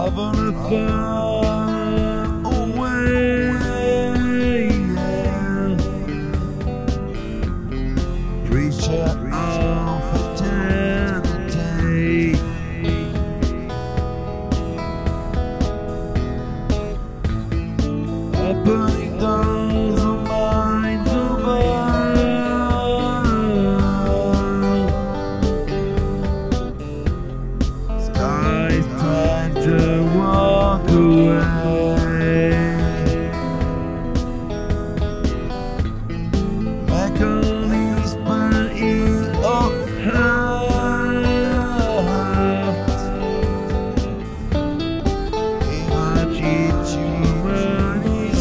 Having far away, yeah. Preacher of eternity, opening doors of minds above. Sky's time to walk away. Mechanisms burning up heart. Imagine human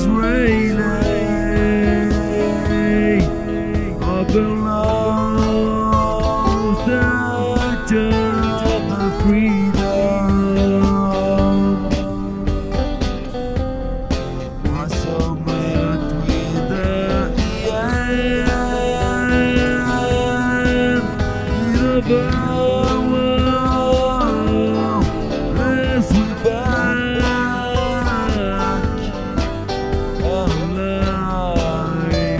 Israeli. Up below the judge of freedom. What's so much with the end? In the world, as we back alive,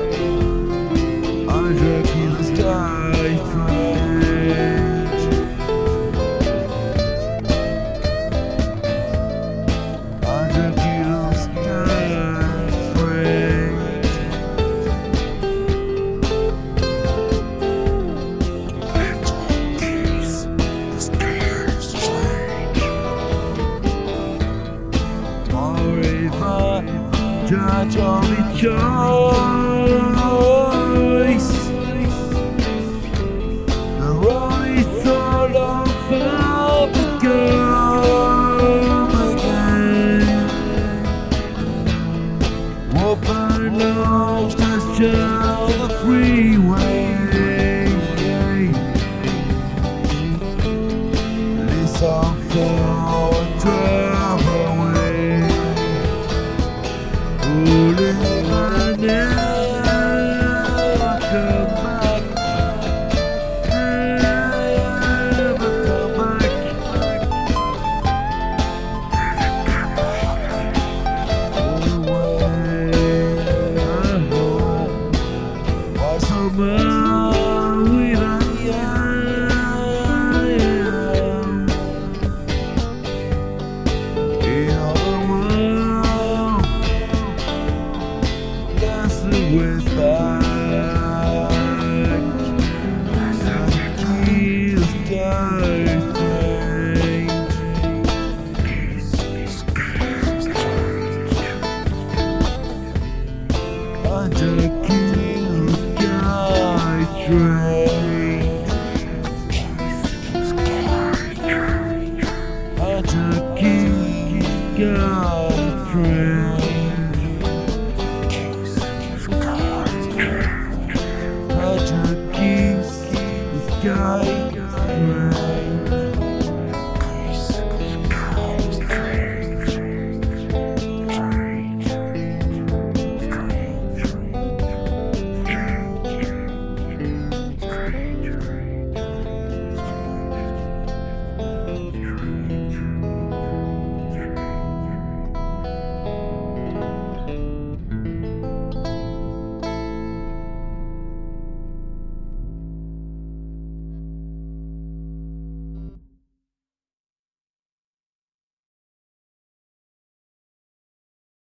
under the sky strange. Under the sky strange. Forever, judge only choice. The road is so long for become again. Open arms to show the freeway. Listen for a drive away. Only I never come back. Never come back. Why so much when I am in other world? Dancing with back. Keep the sky strange. Under the sky strange. Under the sky strange. Under the sky strange.